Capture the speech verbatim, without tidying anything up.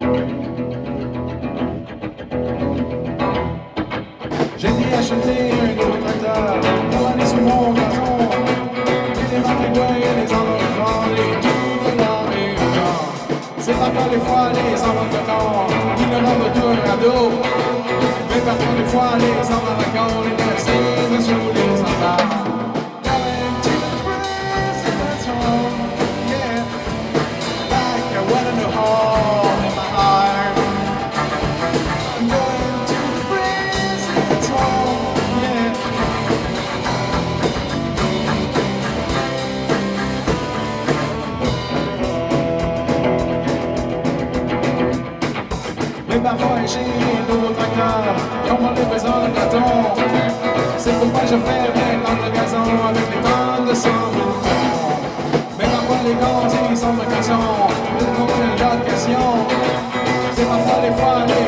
J'ai dit acheter un nouveau tracteur pour aller sur mon gazon. Et les maringouins et les endroits et tout de la région. C'est pas pas les fois les endroits de temps, ils ne rendent tout un radeau. Mais parfois des fois les endroits de quand les personnes sur les endroits. Going to the president's home, yeah. Like a well in the hall in my heart. Going to the president's home, yeah. Mais parfois j'ai un nouveau tracteur, comme en livraison de gâteau. C'est pourquoi je fais maintenant le gazon avec les tonnes de sang. Mais parfois les gants ils sont de question, le nom de l'occasion. C'est parfois les fois les